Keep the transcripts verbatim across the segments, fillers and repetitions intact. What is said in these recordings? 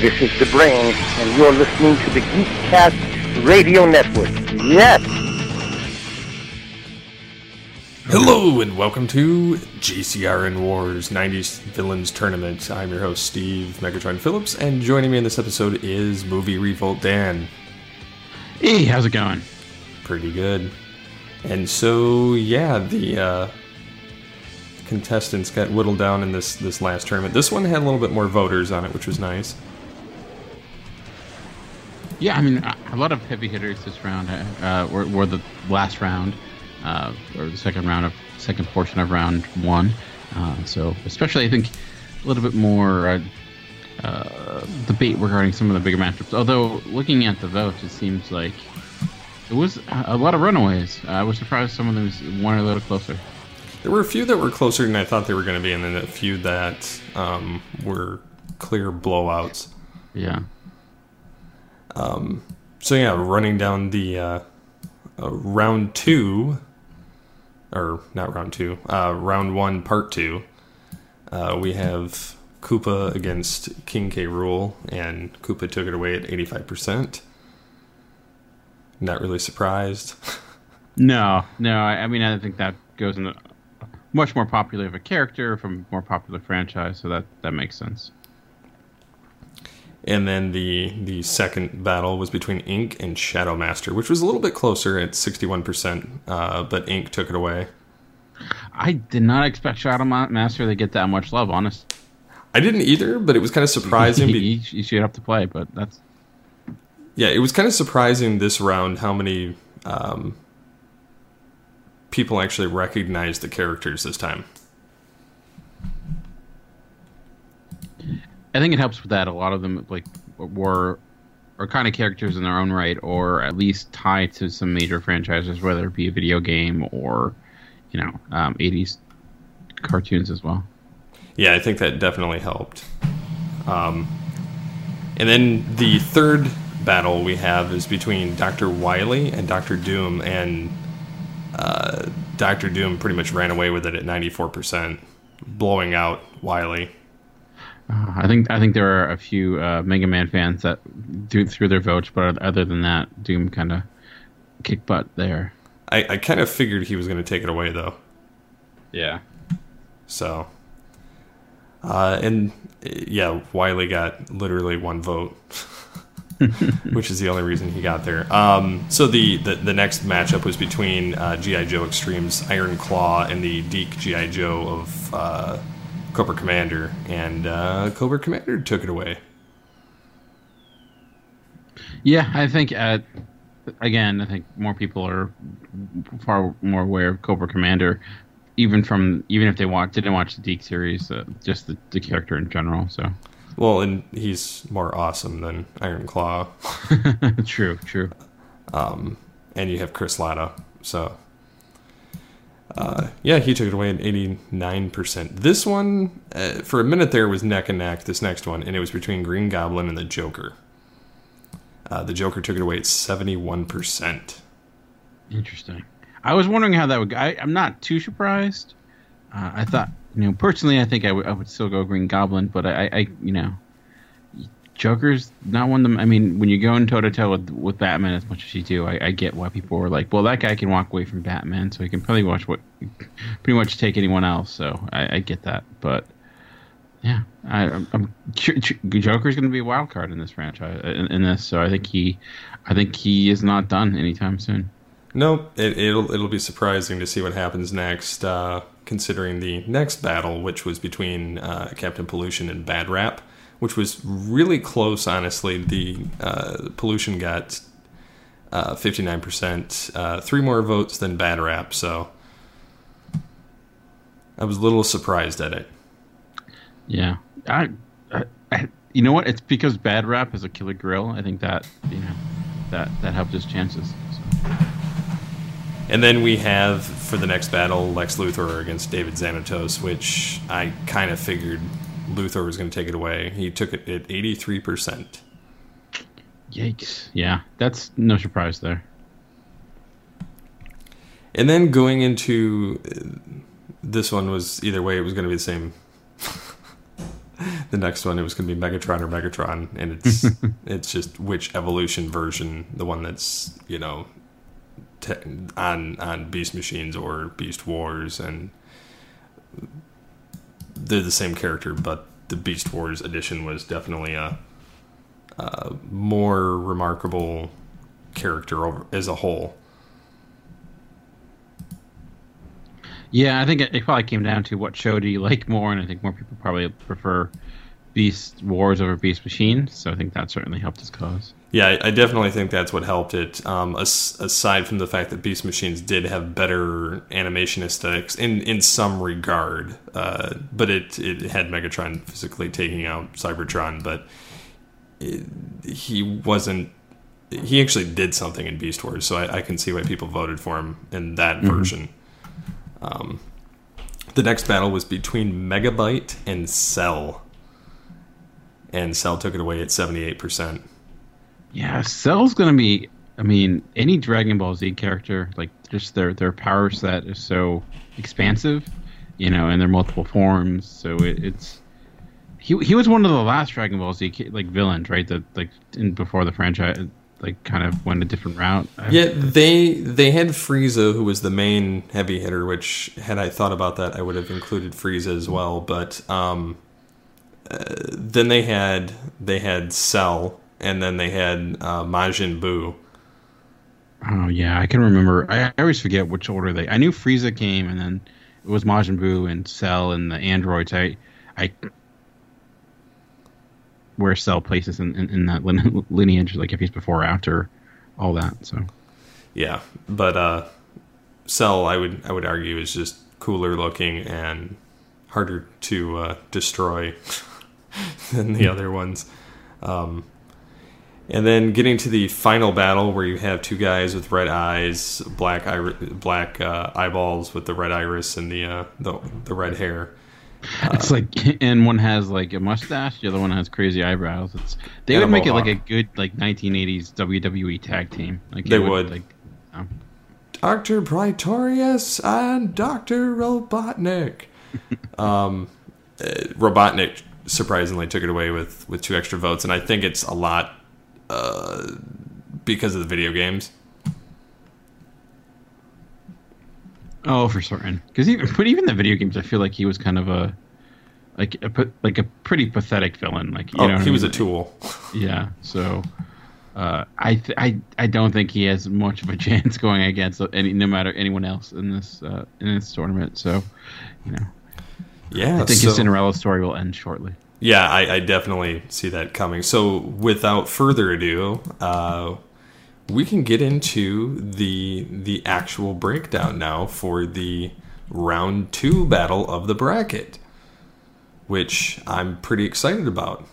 This is the Brain, and you're listening to the Geekcast Radio Network. Yes! Hello, and welcome to G C R N Wars nineties Villains Tournament. I'm your host, Steve Megatron Phillips, and joining me in this episode is Movie Revolt Dan. Hey, how's it going? Pretty good. And so, yeah, the uh, contestants got whittled down in this, this last tournament. This one had a little bit more voters on it, which was nice. Yeah, I mean, a lot of heavy hitters this round uh, were, were the last round, uh, or the second round of second portion of round one. Uh, so, especially, I think, a little bit more uh, uh, debate regarding some of the bigger matchups. Although, looking at the votes, it seems like it was a lot of runaways. Uh, I was surprised some of them went a little closer. There were a few that were closer than I thought they were going to be, and then a few that um, were clear blowouts. Yeah. Um, so yeah, running down the uh, uh, round two, or not round two, uh, round one, part two. Uh, we have Koopa against King K. Rool, and Koopa took it away at eighty-five percent. Not really surprised. No, no. I, I mean, I think that goes in a much more popular of a character from a more popular franchise, so that, that makes sense. And then the the second battle was between Ink and Shadow Master, which was a little bit closer at sixty-one percent, uh, but Ink took it away. I did not expect Shadow Master to get that much love, honest. I didn't either, but it was kind of surprising. he, he showed up to play, but that's... Yeah, it was kind of surprising this round how many um, people actually recognized the characters this time. I think it helps with that. A lot of them like were are kind of characters in their own right, or at least tied to some major franchises, whether it be a video game or, you know, um, eighties cartoons as well. Yeah, I think that definitely helped. Um, and then the third battle we have is between Doctor Wily and Doctor Doom, and uh, Doctor Doom pretty much ran away with it at ninety-four percent, blowing out Wily. Uh, I think I think there are a few uh, Mega Man fans that do threw their votes, but other than that, Doom kind of kicked butt there. I, I kind of figured he was going to take it away, though. Yeah. So, uh, and yeah, Wily got literally one vote, which is the only reason he got there. Um, so the, the, the next matchup was between uh, G I. Joe Extreme's Iron Claw and the Deke G I. Joe of uh, Cobra Commander, and uh, Cobra Commander took it away. Yeah, I think, uh, again, I think more people are far more aware of Cobra Commander, even from even if they watch, didn't watch the Deke series, uh, just the, the character in general. So, well, and he's more awesome than Iron Claw. True, true. Um, and you have Chris Latta, so uh, yeah, he took it away at eighty-nine percent. This one, uh, for a minute there, was neck and neck. This next one, and it was between Green Goblin and the Joker. Uh, the Joker took it away at seventy-one percent. Interesting. I was wondering how that would go. I, I'm not too surprised. Uh, I thought, you know, personally, I think I, w- I would still go Green Goblin, but I, I, you know, Joker's not one of them. I mean, when you go in toe to toe with with Batman as much as you do, I, I get why people were like, well, that guy can walk away from Batman, so he can probably watch what, pretty much take anyone else. So I, I get that, but yeah, I, I'm, I'm Joker's going to be a wild card in this franchise, in, in this. So I think he, I think he is not done anytime soon. No, it, it'll it'll be surprising to see what happens next, uh, considering the next battle, which was between uh, Captain Pollution and Bad Rap, which was really close, honestly. The uh, Pollution got uh, fifty-nine percent, uh, three more votes than Bad Rap, so I was a little surprised at it. Yeah. I, I, I you know what? It's because Bad Rap is a killer grill. I think that, you know, that, that helped his chances. So. And then we have, for the next battle, Lex Luthor against David Xanatos, which I kind of figured Luthor was going to take it away. He took it at eighty-three percent. Yikes. Yeah, that's no surprise there. And then going into this one was, either way, it was going to be the same the next one it was going to be Megatron or Megatron, and it's it's just which evolution version, the one that's you know te- on on Beast Machines or Beast Wars, and they're the same character, but the Beast Wars edition was definitely a, a more remarkable character over, as a whole. Yeah, I think it, it probably came down to what show do you like more, and I think more people probably prefer Beast Wars over Beast Machines, so I think that certainly helped his cause. Yeah, I, I definitely think that's what helped it, um, as, aside from the fact that Beast Machines did have better animation aesthetics in, in some regard, uh, but it, it had Megatron physically taking out Cybertron, but it, he wasn't... He actually did something in Beast Wars, so I, I can see why people voted for him in that mm-hmm. version. Um, the next battle was between Megabyte and Cell, and Cell took it away at seventy-eight percent. Yeah, Cell's gonna be. I mean, any Dragon Ball Z character, like just their their power set is so expansive, you know, and their multiple forms. So it, it's he he was one of the last Dragon Ball Z like villains, right? That like in before the franchise. Like kind of went a different route. Yeah, they they had Frieza, who was the main heavy hitter. Which, had I thought about that, I would have included Frieza as well. But um, uh, then they had they had Cell, and then they had uh, Majin Buu. Oh yeah, I can remember. I, I always forget which order they. I knew Frieza came, and then it was Majin Buu and Cell and the androids. I I. Where Cell places in, in, in that lineage, like if he's before or after all that. So, yeah, but uh, Cell, I would I would argue, is just cooler looking and harder to uh, destroy than the other ones. Um, and then getting to the final battle, where you have two guys with red eyes, black iri- black uh, eyeballs with the red iris and the uh, the, the red hair. Uh, it's like, and one has like a mustache, the other one has crazy eyebrows. It's they would make it like a good like nineteen eighties W W E tag team. Like they would, would. like um, Doctor Praetorius and Doctor Robotnik. um, uh, Robotnik surprisingly took it away with, with two extra votes, and I think it's a lot uh, because of the video games. Oh, for certain. Because even, but even the video games, I feel like he was kind of a like a like a pretty pathetic villain. Like you oh, know, he was I mean? a tool. Yeah. So, uh, I th- I I don't think he has much of a chance going against any no matter anyone else in this uh, in this tournament. So, you know, yeah, I think so, his Cinderella story will end shortly. Yeah, I, I definitely see that coming. So, without further ado, uh, we can get into the the actual breakdown now for the round two battle of the bracket, which I'm pretty excited about.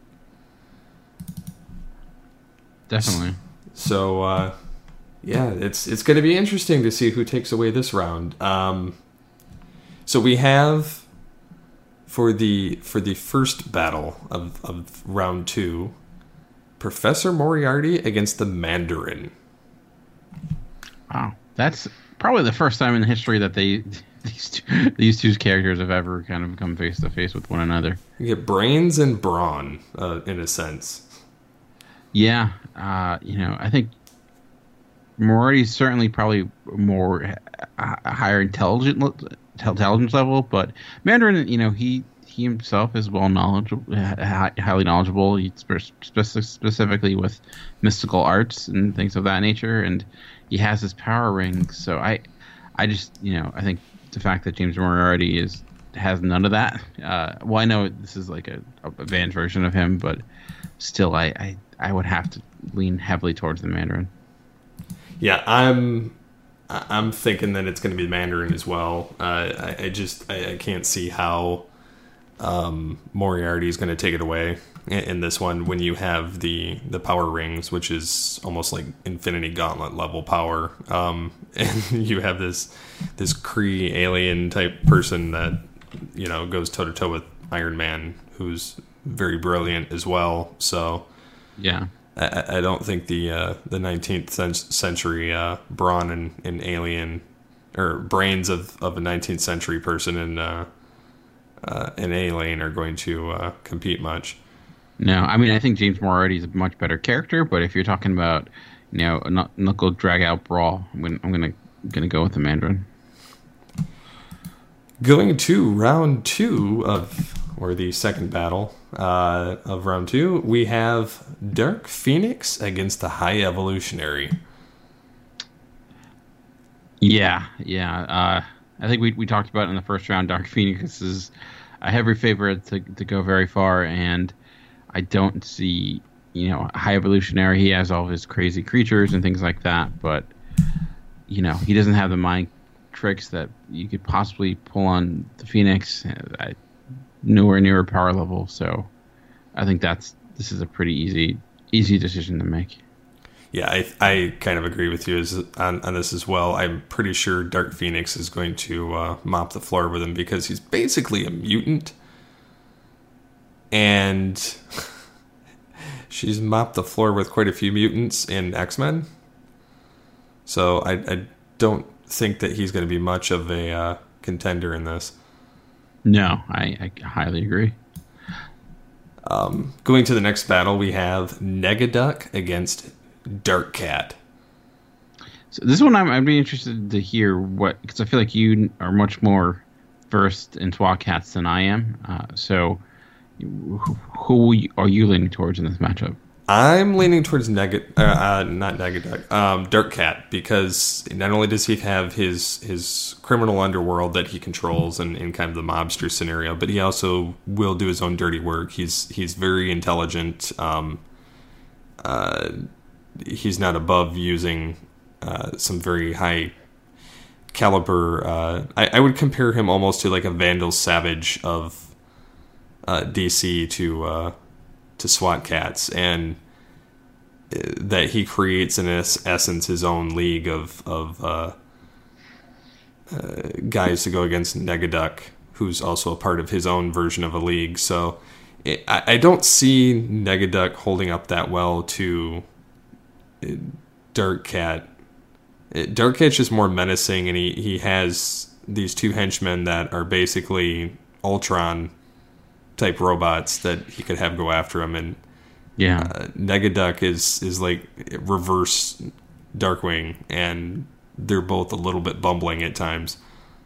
Definitely. So, uh, yeah, it's it's going to be interesting to see who takes away this round. Um, so we have for the for the first battle of, of round two, Professor Moriarty against the Mandarin. Wow, that's probably the first time in history that they these two, these two characters have ever kind of come face to face with one another. You get brains and brawn, uh, in a sense. Yeah, uh, you know, I think Moriarty's certainly probably more uh, higher intelligent intelligence level, but Mandarin, you know, he. He himself is well knowledgeable, highly knowledgeable, He's specifically with mystical arts and things of that nature, and he has his power rings. So I, I just, you know, I think the fact that James Moriarty is has none of that. Uh, well, I know this is like a, a advanced version of him, but still, I, I, I would have to lean heavily towards the Mandarin. Yeah, I'm. I'm thinking that it's going to be Mandarin as well. Uh, I, I just, I, I can't see how. Um, Moriarty is going to take it away in, in this one when you have the, the power rings, which is almost like Infinity Gauntlet level power. Um, and you have this this Kree alien type person that, you know, goes toe to toe with Iron Man, who's very brilliant as well. So yeah, I, I don't think the uh, the nineteenth century uh, brawn and, and alien or brains of, of a nineteenth century person and uh, uh, in any lane are going to uh, compete much. No, I mean I think James Moriarty is a much better character, but if you're talking about you know a kn- knuckle drag out brawl, I'm gonna I'm gonna, gonna go with the Mandarin. Going to round two of, or the second battle uh, of round two, we have Dark Phoenix against the High Evolutionary. Yeah, yeah. Uh, I think we we talked about it in the first round. Dark Phoenix is a heavy favorite to to go very far, and I don't see you know High Evolutionary. He has all of his crazy creatures and things like that, but you know he doesn't have the mind tricks that you could possibly pull on the Phoenix. I, nowhere near a power level, so I think that's this is a pretty easy easy decision to make. Yeah, I I kind of agree with you as, on, on this as well. I'm pretty sure Dark Phoenix is going to uh, mop the floor with him because he's basically a mutant. And she's mopped the floor with quite a few mutants in X-Men. So I, I don't think that he's going to be much of a uh, contender in this. No, I, I highly agree. Um, going to the next battle, we have Negaduck against Dark Cat. So this one, I'm, I'd be interested to hear what, because I feel like you are much more versed in SWAT cats than I am. Uh, so, who, who are you leaning towards in this matchup? I'm leaning towards Negad, uh, uh, not Negaduck, um, Dark Cat, because not only does he have his his criminal underworld that he controls in, in kind of the mobster scenario, but he also will do his own dirty work. He's he's very intelligent. Um, uh, he's not above using uh, some very high caliber. Uh, I, I would compare him almost to like a Vandal Savage of uh, D C to. Uh, to SWAT cats, and that he creates in essence his own league of of uh, uh, guys to go against Negaduck, who's also a part of his own version of a league. So it, I, I don't see Negaduck holding up that well to Dark Cat. Dark Cat's just more menacing, and he, he has these two henchmen that are basically Ultron type robots that he could have go after him, and yeah, uh, Negaduck is is like reverse Darkwing, and they're both a little bit bumbling at times.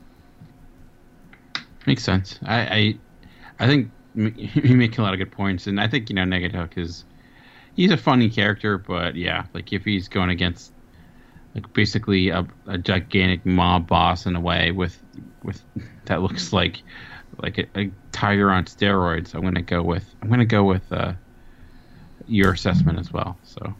Makes sense. I I, I think you make a lot of good points, and I think you know Negaduck is he's a funny character, but yeah, like if he's going against like basically a, a gigantic mob boss in a way with with that looks like. Like a, a tiger on steroids. I'm gonna go with I'm gonna go with uh, your assessment as well. So,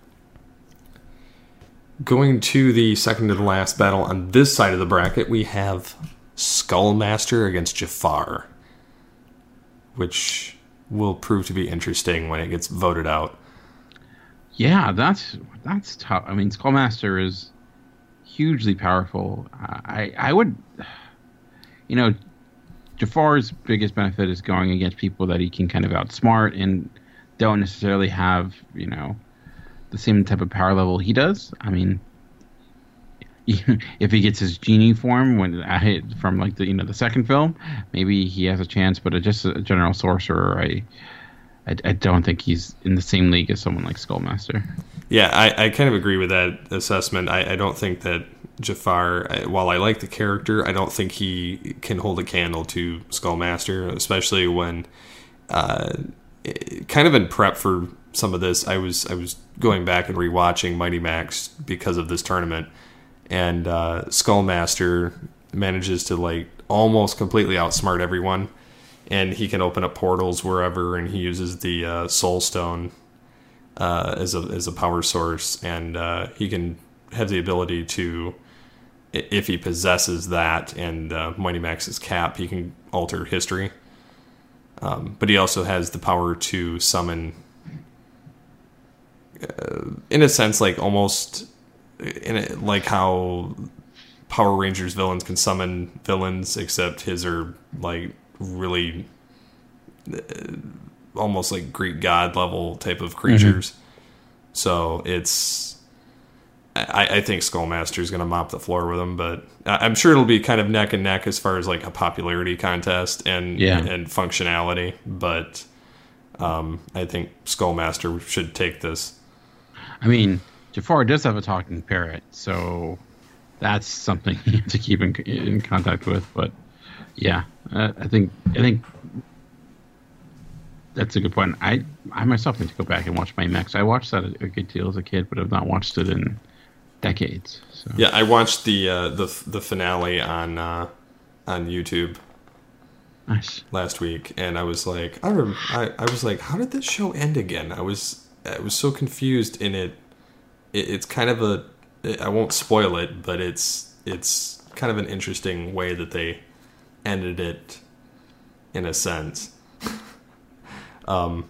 going to the second to the last battle on this side of the bracket, we have Skullmaster against Jafar, which will prove to be interesting when it gets voted out. Yeah, that's that's tough. I mean, Skullmaster is hugely powerful. I I would, you know. Jafar's biggest benefit is going against people that he can kind of outsmart and don't necessarily have, you know, the same type of power level he does. I mean, if he gets his genie form when I from like the you know the second film, maybe he has a chance. But just a general sorcerer, I, I, I don't think he's in the same league as someone like Skullmaster. Yeah, I, I kind of agree with that assessment. I, I don't think that Jafar, while I like the character, I don't think he can hold a candle to Skullmaster, especially when, uh, kind of in prep for some of this, I was I was going back and rewatching Mighty Max because of this tournament, and uh, Skullmaster manages to like almost completely outsmart everyone, and he can open up portals wherever, and he uses the uh, Soul Stone uh, as a as a power source, and uh, he can have the ability to, if he possesses that and uh, Mighty Max's cap, he can alter history. Um, but he also has the power to summon, uh, in a sense, like almost in a, like how Power Rangers villains can summon villains, except his are like really uh, almost like Greek god level type of creatures. Mm-hmm. So it's I, I think Skullmaster is going to mop the floor with him, but I'm sure it'll be kind of neck and neck as far as like a popularity contest and yeah. and functionality. But um, I think Skullmaster should take this. I mean, Jafar does have a talking parrot, so that's something you have to keep in, in contact with. But yeah, uh, I think I think that's a good point. I I myself need to go back and watch Baymax. I watched that a good deal as a kid, but I've not watched it in decades. So. Yeah, I watched the uh, the the finale on uh, on YouTube. Nice. Last week, and I was like, I, rem- I I was like, how did this show end again? I was I was so confused in it. it it's kind of a I won't spoil it, but it's it's kind of an interesting way that they ended it, in a sense. um.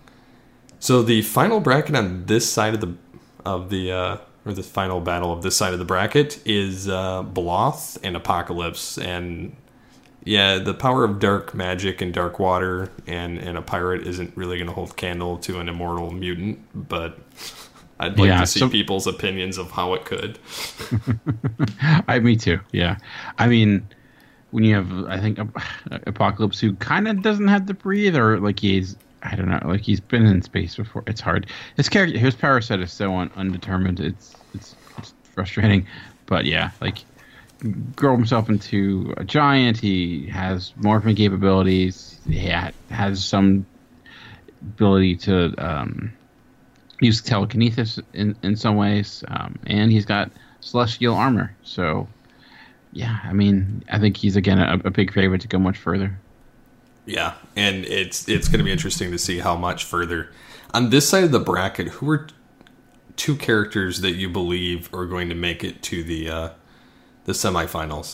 So the final bracket on this side of the of the. Uh, or the final battle of this side of the bracket is uh, Bloth and Apocalypse. And yeah, the power of dark magic and dark water and, and a pirate isn't really going to hold candle to an immortal mutant, but I'd like yeah, to see so, people's opinions of how it could. I, me too, yeah. I mean, when you have, I think, Apocalypse who kind of doesn't have to breathe, or like he's, I don't know, like he's been in space before. It's hard. His character, his power set is so un- undetermined. It's, it's it's frustrating, but yeah, like grow himself into a giant. He has morphing capabilities. He ha- has some ability to um, use telekinesis in in some ways, um, and he's got celestial armor. So yeah, I mean, I think he's again a, a big favorite to go much further. Yeah, and it's it's going to be interesting to see how much further. On this side of the bracket, who are two characters that you believe are going to make it to the uh, the semifinals?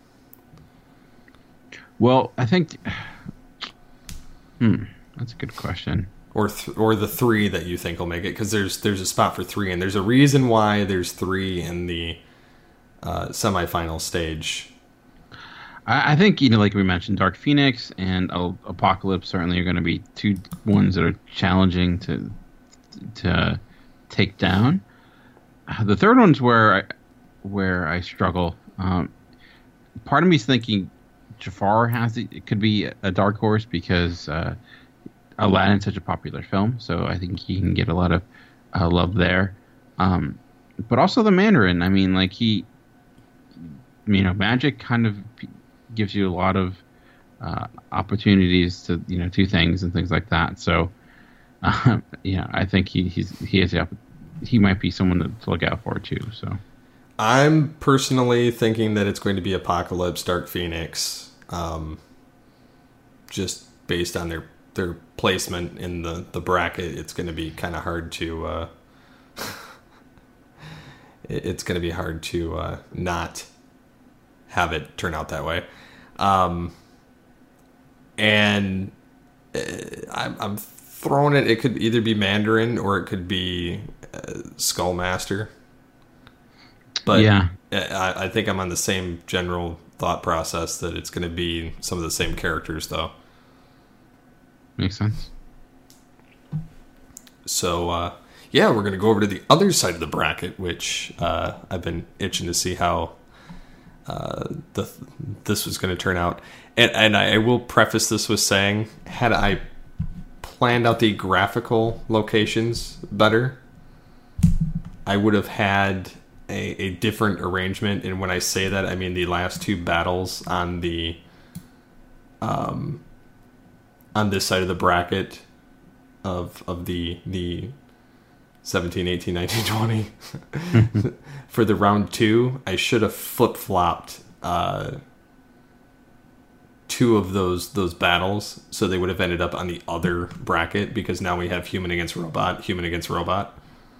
Well, I think... Hmm, that's a good question. Or th- or the three that you think will make it, because there's there's a spot for three, and there's a reason why there's three in the uh, semifinal stage. I think, you know, like we mentioned, Dark Phoenix and Apocalypse certainly are going to be two ones that are challenging to to take down. The third one's where I, where I struggle. Um, part of me is thinking Jafar has it, it could be a dark horse because uh, Aladdin's such a popular film, so I think he can get a lot of uh, love there. Um, but also the Mandarin. I mean, like he, you know, magic kind of gives you a lot of uh, opportunities to, you know, do things and things like that. So, uh, yeah, I think he he's, he has the he might be someone to, to look out for too. So, I'm personally thinking that it's going to be Apocalypse, Dark Phoenix, um, just based on their their placement in the, the bracket. It's going to be kind of hard to uh, it's going to be hard to uh, not have it turn out that way. Um, and uh, I'm, I'm throwing it. It could either be Mandarin or it could be uh, Skullmaster. But yeah, I, I think I'm on the same general thought process that it's going to be some of the same characters, though. Makes sense. So, uh, yeah, we're going to go over to the other side of the bracket, which uh, I've been itching to see how uh, the this was going to turn out. And, and I, I will preface this with saying, had I planned out the graphical locations better, I would have had a, a different arrangement. And when I say that, I mean the last two battles on the um on this side of the bracket of of the the seventeen, eighteen, nineteen, twenty for the round two, I should have flip-flopped uh, two of those those battles, so they would have ended up on the other bracket, because now we have human against robot, human against robot.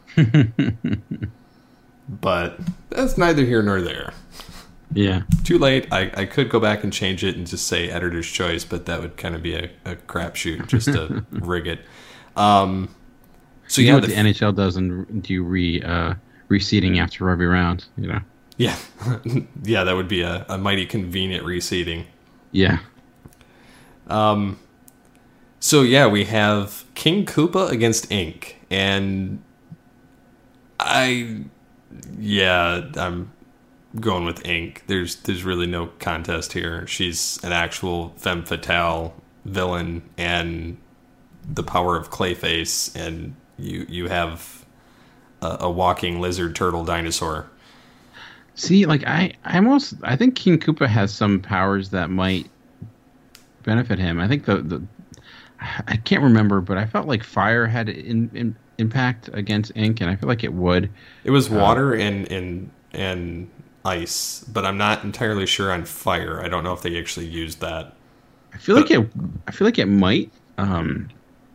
But that's neither here nor there. Yeah. Too late. I, I could go back and change it and just say editor's choice, but that would kind of be a, a crapshoot just to rig it. Um, so you yeah, know what the, the N H L does and do re uh, reseeding after every round, you know? Yeah. Yeah, that would be a, a mighty convenient reseeding. Yeah. Um. So yeah, we have King Koopa against Ink, and I yeah, I'm going with Ink. There's there's really no contest here. She's an actual femme fatale villain and the power of Clayface, and you you have a, a walking lizard turtle dinosaur. See, like I, I almost I think King Koopa has some powers that might benefit him. I think the, the I can't remember, but I felt like fire had in, in, impact against Ink, and I feel like it would. It was water uh, and and and ice, but I'm not entirely sure on fire. I don't know if they actually used that. I feel but, like it. I feel like it might. Um,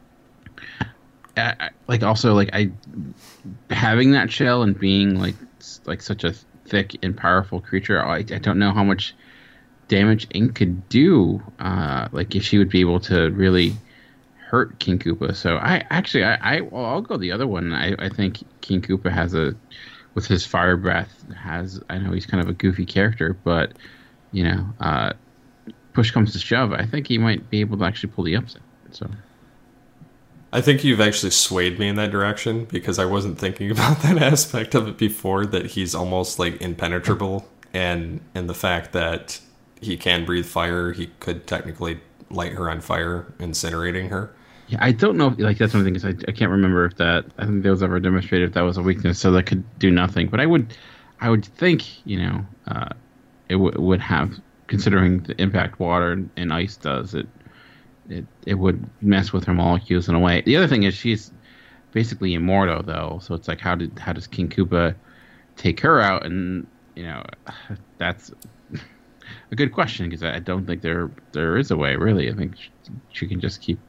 I, I, like also like I having that shell and being like like such a thick and powerful creature. I, I don't know how much damage Ink could do. Uh, like if she would be able to really hurt King Koopa. So I actually I, I well, I'll go the other one. I, I think King Koopa has a with his fire breath has I know he's kind of a goofy character, but you know, uh, push comes to shove, I think he might be able to actually pull the upset. So I think you've actually swayed me in that direction because I wasn't thinking about that aspect of it before, that he's almost like impenetrable, and and the fact that he can breathe fire, he could technically light her on fire, incinerating her. Yeah, I don't know. If, like that's one thing is I, I can't remember if that I think that was ever demonstrated if that was a weakness, so that could do nothing. But I would, I would think you know, uh, it w- would have, considering the impact water and, and ice does it. It it would mess with her molecules in a way. The other thing is she's basically immortal though, so it's like how did how does King Koopa take her out? And you know that's a good question because I don't think there there is a way really. I think she, she can just keep.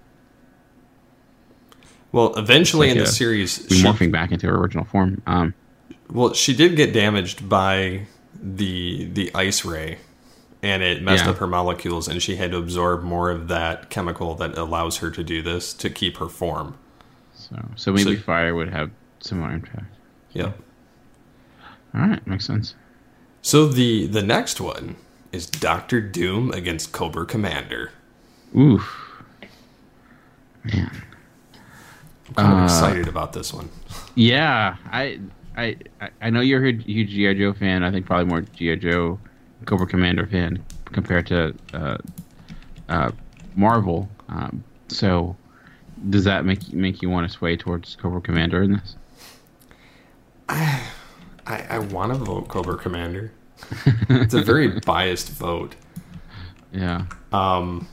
Well, eventually like in a, the series, she, she, morphing back into her original form. Um, well, she did get damaged by the the ice ray. And it messed yeah. up her molecules, and she had to absorb more of that chemical that allows her to do this to keep her form. So, so maybe so, fire would have similar impact. Yep. All right, makes sense. So the the next one is Doctor Doom against Cobra Commander. Oof, man, I'm kind of uh, excited about this one. Yeah, I I I know you're a huge G I. Joe fan. I think probably more G I. Joe. Cobra Commander fan compared to uh, uh, Marvel. Um, so, does that make make you want to sway towards Cobra Commander in this? I I, I want to vote Cobra Commander. It's a very biased vote. Yeah. Um.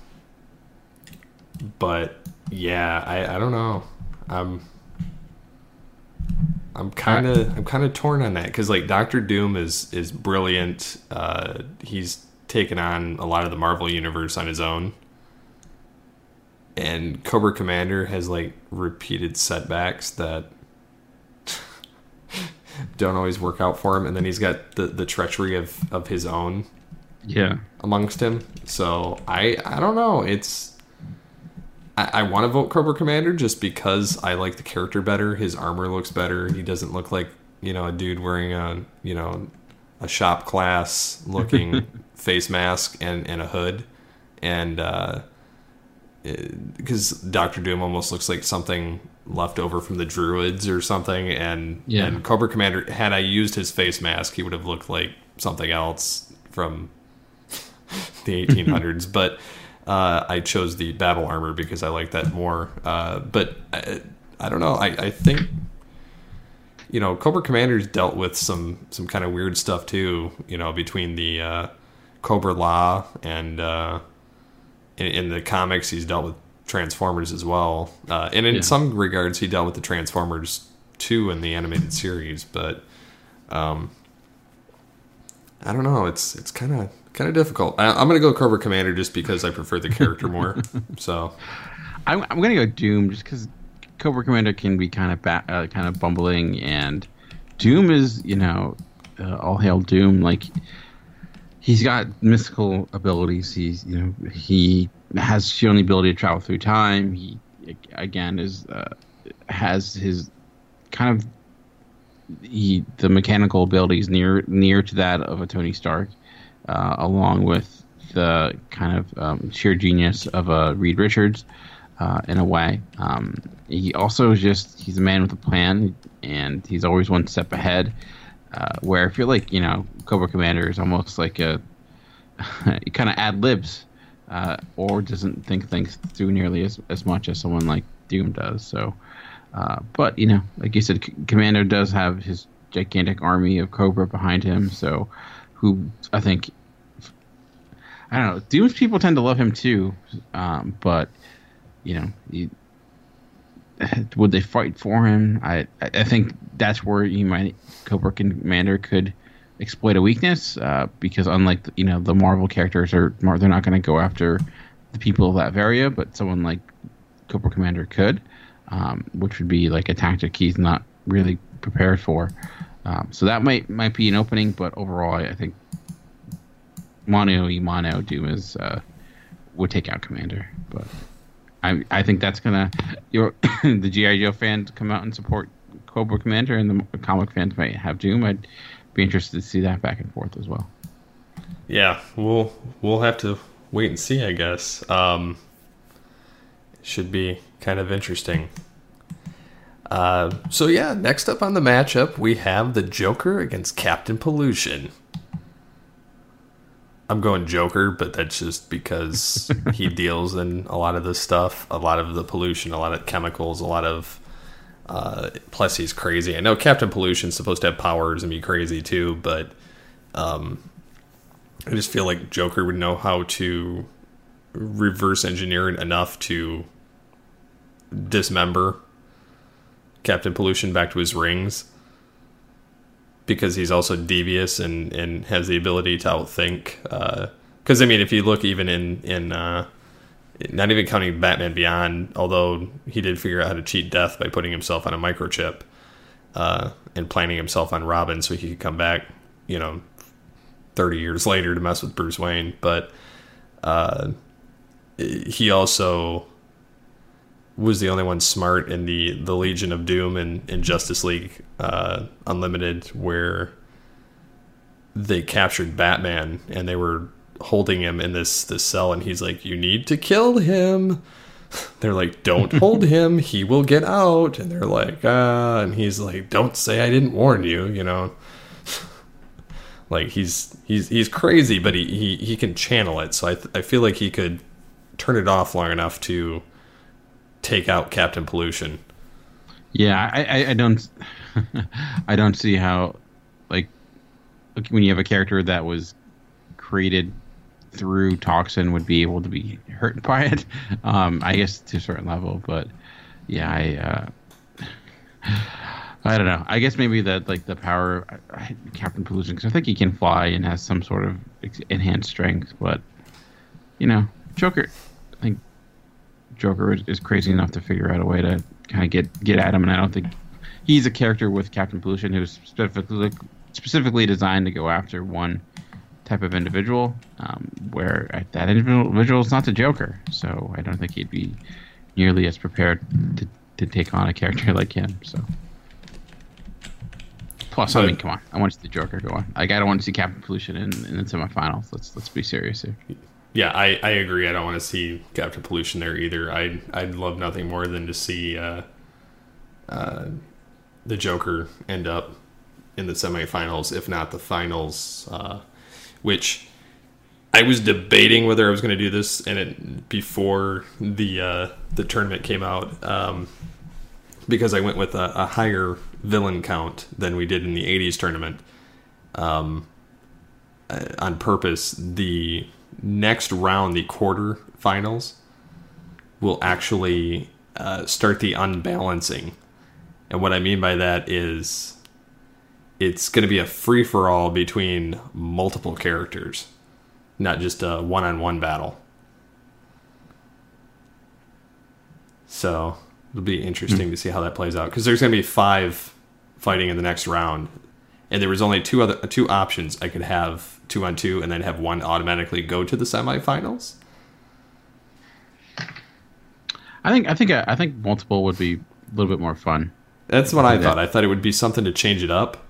But yeah, I, I don't know. I'm I'm kind of I'm kind of torn on that because like Doctor Doom is is brilliant. Uh, he's taken on a lot of the Marvel universe on his own, and Cobra Commander has like repeated setbacks that don't always work out for him. And then he's got the, the treachery of, of his own, yeah, amongst him. So I I don't know. It's I, I want to vote Cobra Commander just because I like the character better. His armor looks better. He doesn't look like, you know, a dude wearing a, you know, a shop class looking face mask and, and a hood. And uh, because Doctor Doom almost looks like something left over from the Druids or something. And, yeah. and Cobra Commander, had I used his face mask, he would have looked like something else from the eighteen hundreds. But Uh, I chose the battle armor because I like that more. Uh, but I, I don't know. I, I think, you know, Cobra Commander's dealt with some, some kind of weird stuff too, you know, between the uh, Cobra Law and uh, in, in the comics, he's dealt with Transformers as well. Uh, and in yeah. some regards, he dealt with the Transformers too in the animated series. But um, I don't know. It's it's kind of... kind of difficult. I, I'm going to go Cobra Commander just because I prefer the character more. So, I'm I'm going to go Doom just because Cobra Commander can be kind of ba- uh, kind of bumbling, and Doom is you know uh, all hail Doom. Like he's got mystical abilities. He's you know he has shown the ability to travel through time. He again is uh, has his kind of he the mechanical abilities near near to that of a Tony Stark. Uh, along with the kind of um, sheer genius of a Reed Richards, uh, in a way. Um, he also is just, he's a man with a plan, and he's always one step ahead. uh, where I feel like you know Cobra Commander is almost like a he kind of ad libs uh, or doesn't think things through nearly as as much as someone like Doom does. So, uh, but you know, like you said, C- Commander does have his gigantic army of Cobra behind him. So, who I think. I don't know. Doom's people tend to love him too, um, but you know, he, would they fight for him? I I think that's where you might Cobra Commander could exploit a weakness uh, because unlike you know the Marvel characters are they're not going to go after the people of Latveria, but someone like Cobra Commander could, um, which would be like a tactic he's not really prepared for. Um, so that might might be an opening, but overall, I, I think. Mano y mano Doom is uh, would take out Commander, but I I think that's gonna your the G I Joe fans come out and support Cobra Commander, and the comic fans might have Doom. I'd be interested to see that back and forth as well. Yeah, we'll we'll have to wait and see, I guess. Um, should be kind of interesting. Uh, so yeah, next up on the matchup we have the Joker against Captain Pollution. I'm going Joker, but that's just because he deals in a lot of this stuff, a lot of the pollution, a lot of chemicals, a lot of... Uh, plus, he's crazy. I know Captain Pollution's supposed to have powers and be crazy, too, but um, I just feel like Joker would know how to reverse engineer it enough to dismember Captain Pollution back to his rings. Because he's also devious and, and has the ability to outthink. Because, uh, I mean, if you look even in, in uh, not even counting Batman Beyond, although he did figure out how to cheat death by putting himself on a microchip uh, and planting himself on Robin so he could come back, you know, thirty years later to mess with Bruce Wayne. But uh, he also was the only one smart in the, the Legion of Doom and, and Justice League uh, Unlimited, where they captured Batman and they were holding him in this, this cell, and he's like, you need to kill him. They're like, don't hold him, he will get out. And they're like, ah, and he's like, don't say I didn't warn you, you know. Like, he's he's he's crazy, but he, he, he can channel it. So I th- I feel like he could turn it off long enough to take out Captain Pollution. Yeah, I, I, I don't, I don't see how, like, when you have a character that was created through toxin would be able to be hurt by it. Um, I guess to a certain level, but yeah, I, uh, I don't know. I guess maybe that like the power I, Captain Pollution, because I think he can fly and has some sort of enhanced strength, but you know, Joker, I think. Joker is, is crazy enough to figure out a way to kind of get, get at him, and I don't think he's a character with Captain Pollution who's specifically specifically designed to go after one type of individual, um, where that individual is not the Joker. So I don't think he'd be nearly as prepared to, to take on a character like him. So plus, but, I mean, come on, I want to see the Joker go on. Like, I don't want to see Captain Pollution in, in the semifinals. Let's let's be serious here. Yeah, I, I agree. I don't want to see Captain Pollution there either. I'd, I'd love nothing more than to see uh, uh, the Joker end up in the semifinals, if not the finals, uh, which I was debating whether I was going to do this and it, before the uh, the tournament came out, um, because I went with a, a higher villain count than we did in the eighties tournament um, on purpose. The next round, the quarter finals, will actually uh, start the unbalancing. And what I mean by that is it's going to be a free-for-all between multiple characters, not just a one-on-one battle. So it'll be interesting mm-hmm. to see how that plays out, because there's going to be five fighting in the next round, and there was only two other two options. I could have two on two and then have one automatically go to the semifinals. I think I think I think multiple would be a little bit more fun. That's what I yeah. thought. I thought it would be something to change it up.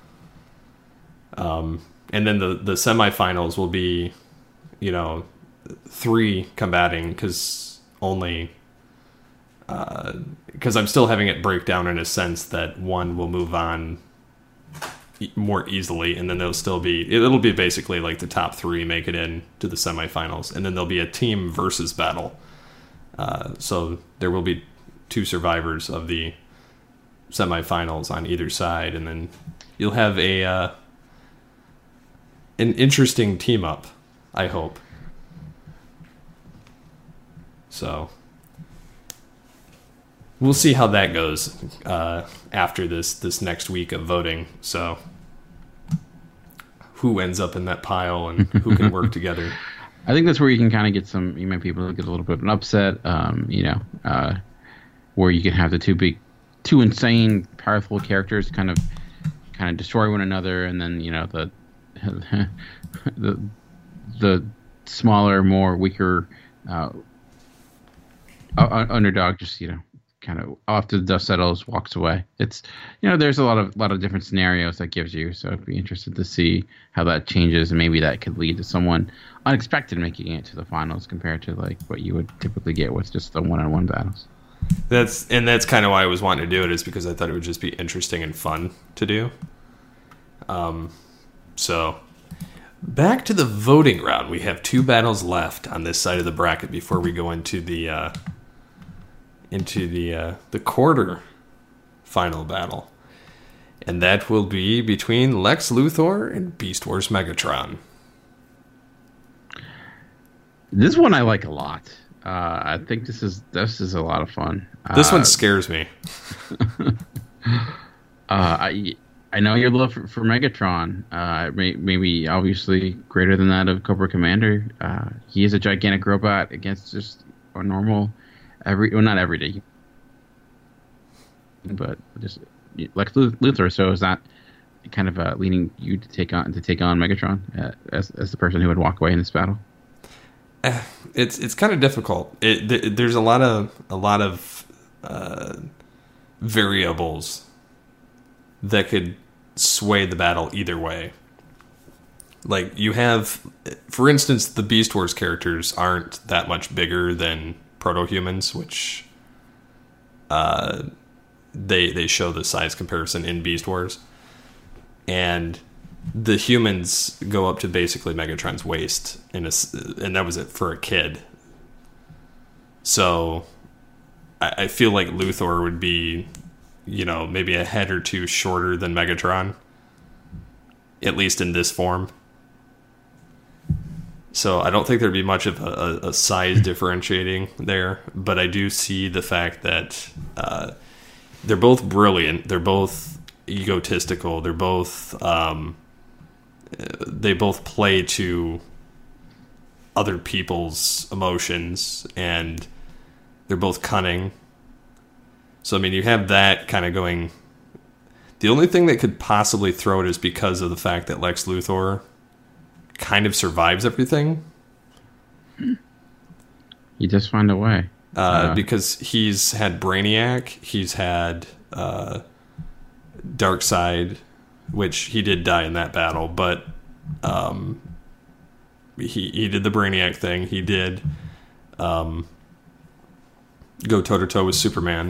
Um, and then the the semifinals will be, you know, three combating, because only because uh, I'm still having it break down in a sense that one will move on e- more easily, and then there'll still be it'll be basically like the top three make it in to the semifinals, and then there'll be a team versus battle. Uh, so there will be two survivors of the semifinals on either side, and then you'll have a uh, an interesting team up, I hope. So we'll see how that goes uh, after this this next week of voting. So who ends up in that pile and who can work together? I think that's where you can kind of get some, you know, people get a little bit of an upset, um, you know, uh, where you can have the two big, two insane, powerful characters kind of, kind of destroy one another, and then you know the, the, the smaller, more weaker uh, underdog just you know kind of after the dust settles walks away. It's you know there's a lot of lot of different scenarios that gives you, so I'd be interested to see how that changes, and maybe that could lead to someone unexpected making it to the finals compared to like what you would typically get with just the one-on-one battles. That's and that's kind of why I was wanting to do it, is because I thought it would just be interesting and fun to do. Um, so back to the voting round. We have two battles left on this side of the bracket before we go into the uh, into the uh, the quarter final battle, and that will be between Lex Luthor and Beast Wars Megatron. This one I like a lot. Uh, I think this is this is a lot of fun. This uh, one scares me. uh, I I know your love for, for Megatron. Uh, may, maybe obviously greater than that of Cobra Commander. Uh, he is a gigantic robot against just a normal, every well not everyday, but just Lex Luthor. So is that kind of uh, leaning you to take on to take on Megatron uh, as as the person who would walk away in this battle? It's it's kind of difficult. It, th- there's a lot of a lot of uh, variables that could sway the battle either way. Like you have, for instance, the Beast Wars characters aren't that much bigger than proto-humans, which uh, they they show the size comparison in Beast Wars, and the humans go up to basically Megatron's waist, in a, and that was it for a kid. So I, I feel like Luthor would be, you know, maybe a head or two shorter than Megatron, at least in this form. So I don't think there'd be much of a, a size differentiating there, but I do see the fact that uh, they're both brilliant. They're both egotistical. They're both... Um, they both play to other people's emotions, and they're both cunning. So, I mean, you have that kind of going. The only thing that could possibly throw it is because of the fact that Lex Luthor kind of survives everything. You just find a way. Uh, uh, because he's had Brainiac, he's had uh, Darkseid, which he did die in that battle, but um, he he did the Brainiac thing. He did um, go toe-to-toe with Superman.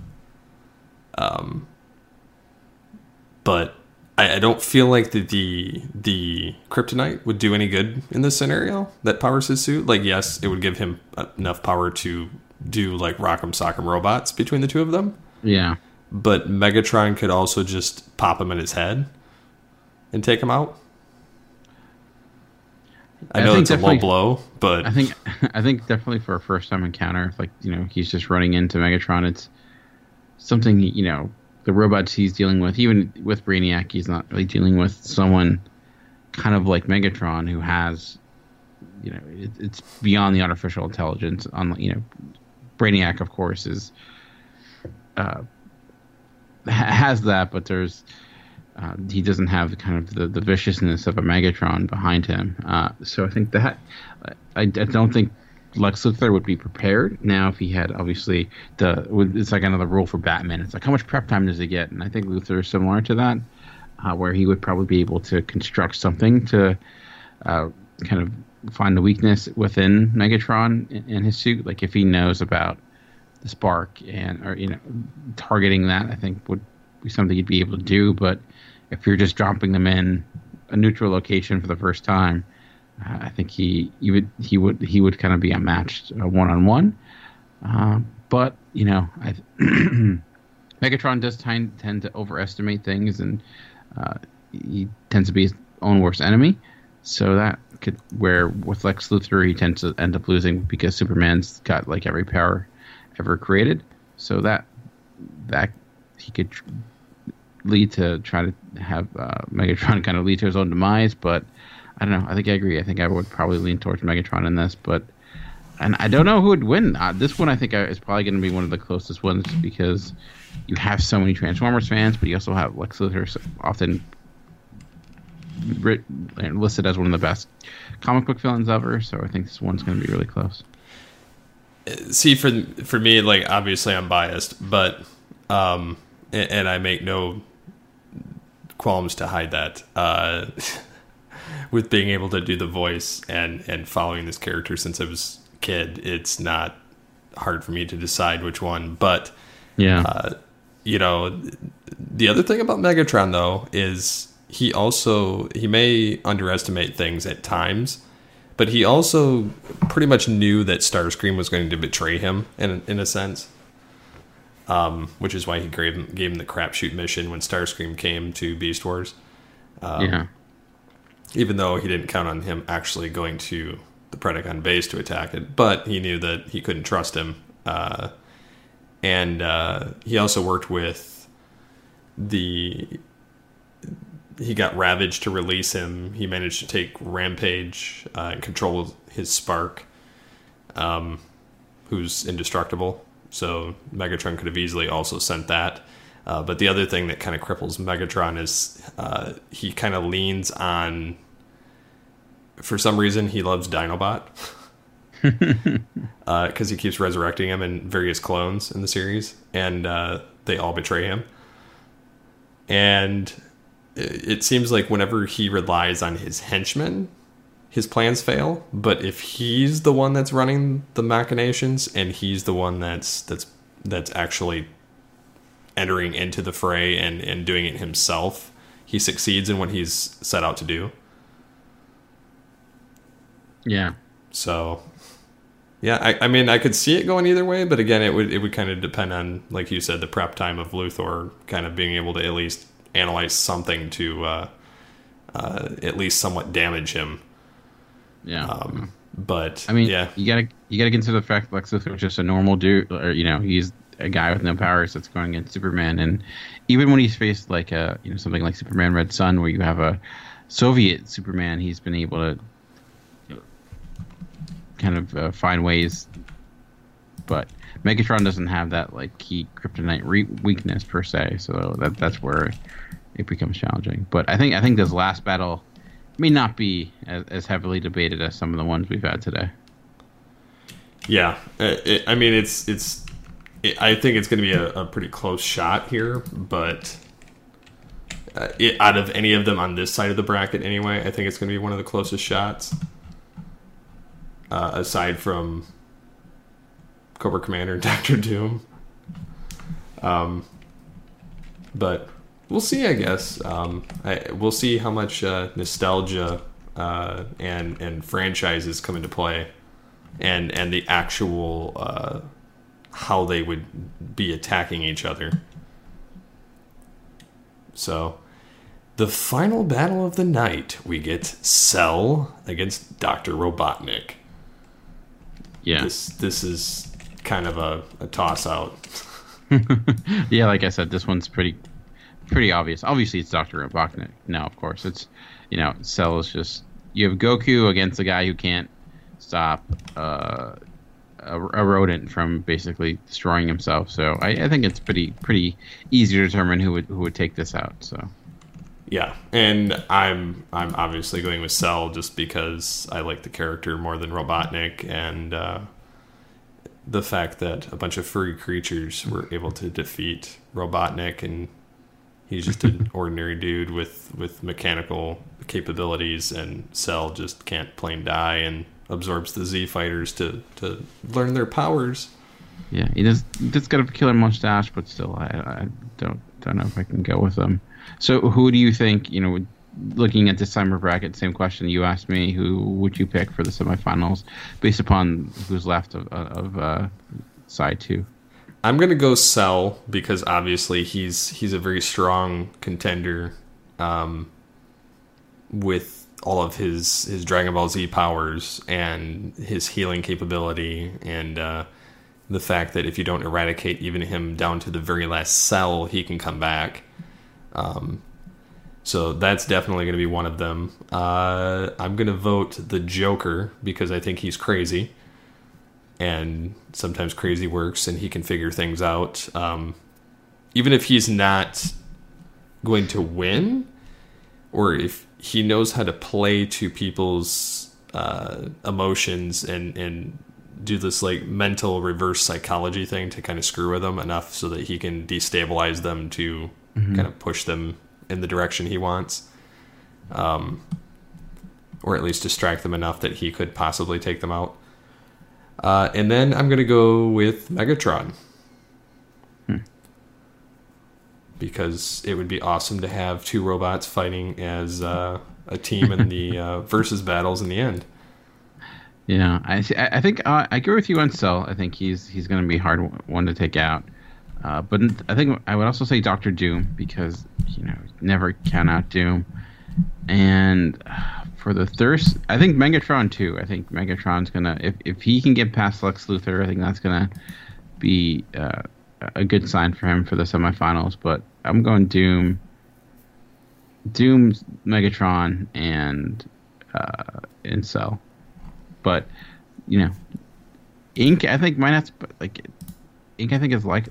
Um, but I, I don't feel like the, the the Kryptonite would do any good in this scenario that powers his suit. Like, yes, it would give him enough power to do, like, Rock'em Sock'em Robots between the two of them. Yeah. But Megatron could also just pop him in his head and take him out. I, I know it's a low blow, but I think I think definitely for a first time encounter, if like you know he's just running into Megatron, it's something you know the robots he's dealing with. Even with Brainiac, he's not really dealing with someone kind of like Megatron who has you know it, it's beyond the artificial intelligence. On you know Brainiac, of course, is. Uh, has that, but there's uh, he doesn't have kind of the, the viciousness of a Megatron behind him. Uh, so I think that I, I don't think Lex Luthor would be prepared now if he had obviously the it's like another rule for Batman. It's like how much prep time does he get? And I think Luthor is similar to that, uh, where he would probably be able to construct something to uh, kind of find the weakness within Megatron in, in his suit. Like if he knows about the spark and or you know targeting that I think would be something you'd be able to do, but if you're just dropping them in a neutral location for the first time, uh, I think he, he would he would he would kind of be unmatched one on one. But you know, I, Megatron does tend tend to overestimate things, and uh, he tends to be his own worst enemy. So that could where with Lex Luthor he tends to end up losing because Superman's got like every power ever created. So that that he could tr- lead to try to have uh, Megatron kind of lead to his own demise. But I don't know. I think I agree. I think I would probably lean towards Megatron in this. But and I don't know who would win. Uh, this one I think is probably going to be one of the closest ones because you have so many Transformers fans, but you also have Lex Luthor often writ- listed as one of the best comic book villains ever. So I think this one's going to be really close. See, for for me, like obviously I'm biased, but um, and, and I make no qualms to hide that. Uh, with being able to do the voice and and following this character since I was a kid, it's not hard for me to decide which one. But yeah, uh, you know, the other thing about Megatron though is he also he may underestimate things at times. But he also pretty much knew that Starscream was going to betray him in in a sense, um, which is why he gave him, gave him the crapshoot mission when Starscream came to Beast Wars. Um, yeah. Even though he didn't count on him actually going to the Predacon base to attack it, but he knew that he couldn't trust him, uh, and uh, he also worked with the. He got Ravage to release him. He managed to take Rampage uh, and control his Spark, um, who's indestructible. So Megatron could have easily also sent that. Uh, but the other thing that kind of cripples Megatron is uh, he kind of leans on... For some reason, he loves Dinobot. Because uh, he keeps resurrecting him in various clones in the series. And uh, they all betray him. And... it seems like whenever he relies on his henchmen, his plans fail. But if he's the one that's running the machinations and he's the one that's that's that's actually entering into the fray and, and doing it himself, he succeeds in what he's set out to do. Yeah. So, yeah, I, I mean, I could see it going either way. But again, it would it would kind of depend on, like you said, the prep time of Luthor kind of being able to at least analyze something to uh, uh, at least somewhat damage him. Yeah. Um, but I mean, yeah, you gotta you gotta consider the fact that Lex Luthor is just a normal dude, or you know, he's a guy with no powers that's going against Superman, and even when he's faced like a you know something like Superman Red Sun, where you have a Soviet Superman, he's been able to you know, kind of uh, find ways. But Megatron doesn't have that like key kryptonite re- weakness per se, so that that's where it becomes challenging. But I think I think this last battle may not be as, as heavily debated as some of the ones we've had today. Yeah, it, it, I mean it's it's. It, I think it's going to be a, a pretty close shot here, but uh, it, out of any of them on this side of the bracket, anyway, I think it's going to be one of the closest shots, uh, aside from Cobra Commander and Doctor Doom. Um, but we'll see, I guess. Um, I, we'll see how much uh, nostalgia uh, and and franchises come into play, and and the actual uh, how they would be attacking each other. So, the final battle of the night, we get Cell against Doctor Robotnik. Yeah, this this is kind of a, a toss out. Yeah, like I said, this one's pretty pretty obvious. Obviously, it's Doctor Robotnik. No, of course, it's you know, Cell is just you have Goku against a guy who can't stop uh, a, a rodent from basically destroying himself. So I, I think it's pretty pretty easy to determine who would who would take this out. So yeah, and I'm I'm obviously going with Cell just because I like the character more than Robotnik, and uh, the fact that a bunch of furry creatures were able to defeat Robotnik, and he's just an ordinary dude with, with mechanical capabilities, and Cell just can't plain die and absorbs the Z fighters to, to learn their powers. Yeah, he does. Just got a killer mustache, but still, I, I don't don't know if I can go with him. So, who do you think? You know, looking at this summer bracket, same question you asked me. Who would you pick for the semifinals, based upon who's left of, of uh, side two? I'm gonna go Cell because obviously he's he's a very strong contender, um, with all of his his Dragon Ball Z powers and his healing capability and. Uh, The fact that if you don't eradicate even him down to the very last cell, he can come back. Um, so that's definitely going to be one of them. Uh, I'm going to vote the Joker because I think he's crazy. And sometimes crazy works and he can figure things out. Um, even if he's not going to win, or if he knows how to play to people's uh, emotions and, and do this like mental reverse psychology thing to kind of screw with them enough so that he can destabilize them to mm-hmm. kind of push them in the direction he wants, um, or at least distract them enough that he could possibly take them out. Uh, and then I'm going to go with Megatron hmm. because it would be awesome to have two robots fighting as uh, a team in the uh, versus battles in the end. Yeah, I I think uh, I agree with you on Cell. I think he's he's going to be a hard one to take out. Uh, but I think I would also say Doctor Doom because you know never count out Doom. And for the thirst, I think Megatron too. I think Megatron's gonna if if he can get past Lex Luthor, I think that's gonna be uh, a good sign for him for the semifinals. But I'm going Doom, Doom, Megatron, and uh, and Cell. But, you know, Ink, I think might not, like, Ink, I think is like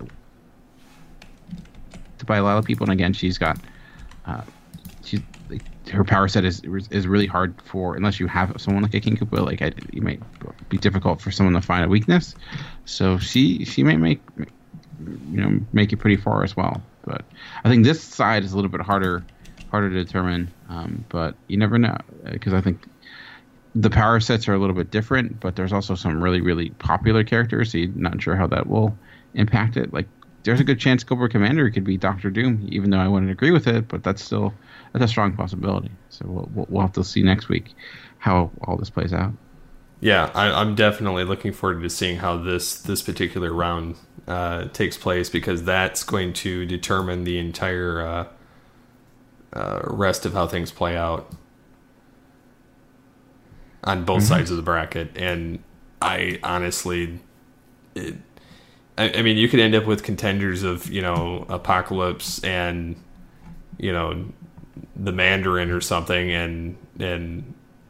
to by a lot of people. And again, she's got, uh, she's, like, her power set is is really hard for, unless you have someone like a King Koopa, like, I, it might be difficult for someone to find a weakness. So she, she may make, you know, make it pretty far as well. But I think this side is a little bit harder, harder to determine. Um, but you never know, because I think the power sets are a little bit different, but there's also some really, really popular characters, so you're not sure how that will impact it. Like, there's a good chance Cobra Commander could be Doctor Doom, even though I wouldn't agree with it, but that's still that's a strong possibility. So we'll, we'll have to see next week how all this plays out. Yeah, I, I'm definitely looking forward to seeing how this, this particular round uh, takes place, because that's going to determine the entire uh, uh, rest of how things play out on both mm-hmm. sides of the bracket. And I honestly, it, I, I mean, you could end up with contenders of, you know, Apocalypse and, you know, the Mandarin or something, and and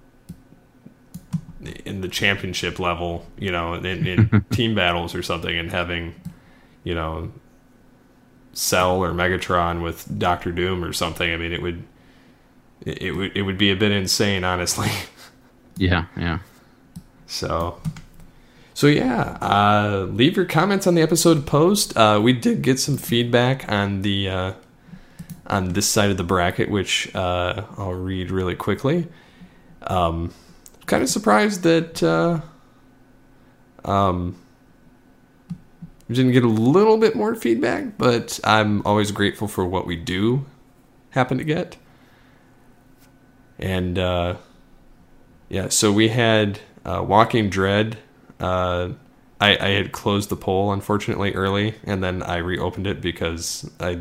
in the championship level, you know, in, in team battles or something, and having, you know, Cell or Megatron with Doctor Doom or something. I mean, it would it, it would it would be a bit insane, honestly. Yeah, yeah. So, so yeah. Uh, leave your comments on the episode post. Uh, we did get some feedback on the uh, on this side of the bracket, which uh, I'll read really quickly. Um, kind of surprised that uh, um, we didn't get a little bit more feedback, but I'm always grateful for what we do happen to get. And uh, yeah, so we had uh, Walking Dread. Uh, I, I had closed the poll, unfortunately, early, and then I reopened it because I,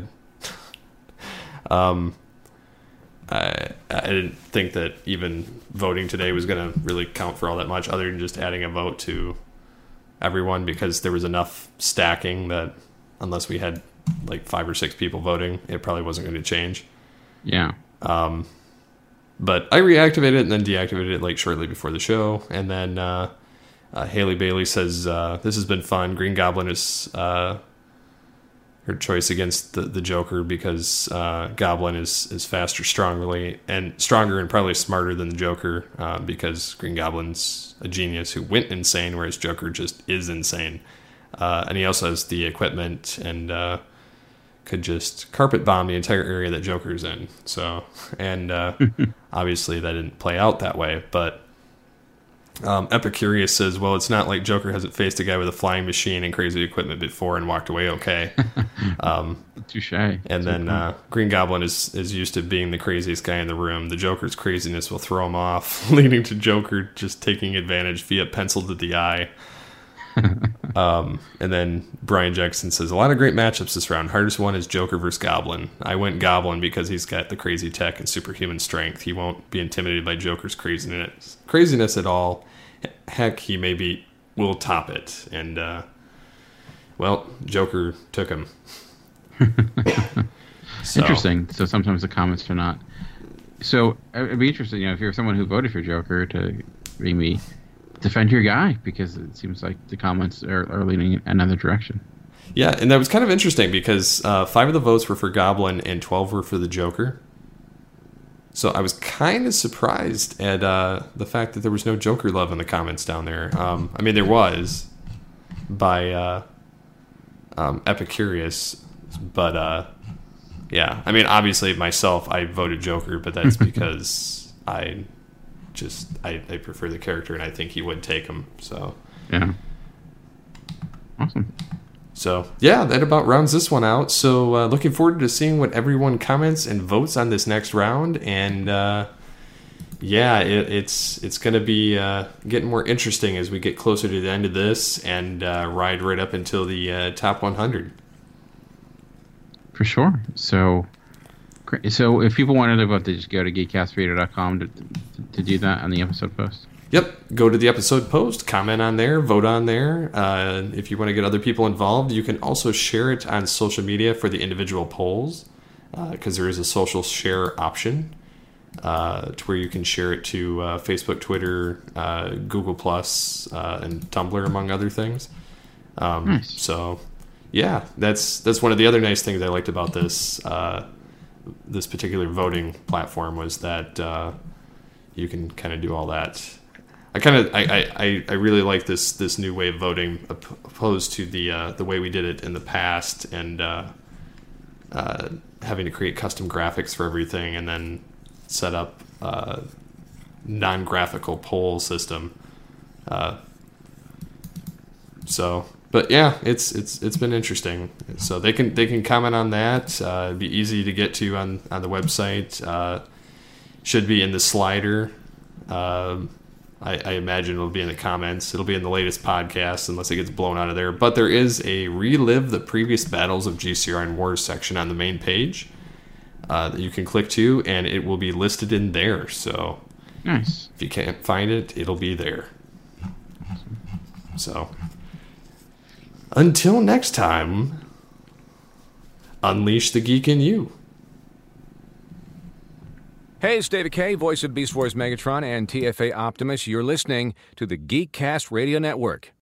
um, I, I didn't think that even voting today was going to really count for all that much, other than just adding a vote to everyone, because there was enough stacking that unless we had like five or six people voting, it probably wasn't going to change. Yeah. Um. But I reactivated it and then deactivated it like shortly before the show. And then uh, uh, Haley Bailey says, uh, this has been fun. Green Goblin is uh, her choice against the, the Joker because uh, Goblin is, is faster, strongly, and stronger and probably smarter than the Joker uh, because Green Goblin's a genius who went insane, whereas Joker just is insane. Uh, and he also has the equipment and uh, could just carpet bomb the entire area that Joker's in. So, and uh, obviously that didn't play out that way, but Um, Epicurious says, well, it's not like Joker hasn't faced a guy with a flying machine and crazy equipment before and walked away okay. Um, Touche. and That's then cool. uh, Green Goblin is, is used to being the craziest guy in the room. The Joker's craziness will throw him off, leading to Joker just taking advantage via pencil to the eye. um, and then Brian Jackson says, a lot of great matchups this round. Hardest one is Joker versus Goblin. I went Goblin because he's got the crazy tech and superhuman strength. He won't be intimidated by Joker's craziness, craziness at all. Heck, he maybe will top it. And, uh, well, Joker took him. So. Interesting. So sometimes the comments are not. So it'd be interesting, you know, if you're someone who voted for Joker, to maybe defend your guy, because it seems like the comments are, are leaning in another direction. Yeah, and that was kind of interesting because uh, five of the votes were for Goblin and twelve were for the Joker. So I was kind of surprised at uh, the fact that there was no Joker love in the comments down there. Um, I mean, there was by uh, um, Epicurious, but uh, yeah. I mean, obviously myself, I voted Joker, but that's because I just I, I prefer the character and I think he would take him. So yeah, awesome. So, yeah, that about rounds this one out. So, uh, looking forward to seeing what everyone comments and votes on this next round. And, uh, yeah, it, it's it's going to be uh, getting more interesting as we get closer to the end of this and uh, ride right up until the uh, top one hundred. For sure. So, great. So if people wanted to vote, they just go to geekcast radio dot com to, to, to do that on the episode post. Yep. Go to the episode post, comment on there, vote on there. Uh, if you want to get other people involved, you can also share it on social media for the individual polls, because uh, there is a social share option uh, to where you can share it to uh, Facebook, Twitter, uh, Google Plus, uh, and Tumblr, among other things. Um, nice. So, yeah, that's that's one of the other nice things I liked about this uh, this particular voting platform was that uh, you can kind of do all that. I kind of I, I, I really like this this new way of voting opposed to the uh, the way we did it in the past and uh, uh, having to create custom graphics for everything and then set up a non-graphical poll system. Uh, so, but yeah, it's it's it's been interesting. So they can they can comment on that. Uh, it'd be easy to get to on on the website. Uh, should be in the slider. Uh, I, I imagine it'll be in the comments. It'll be in the latest podcast unless it gets blown out of there. But there is a relive the previous battles of G C R and Wars section on the main page uh, that you can click to, and it will be listed in there. So nice. If you can't find it, it'll be there. So until next time, unleash the geek in you. Hey, it's David Kay, voice of Beast Wars Megatron and T F A Optimus. You're listening to the Geekcast Radio Network.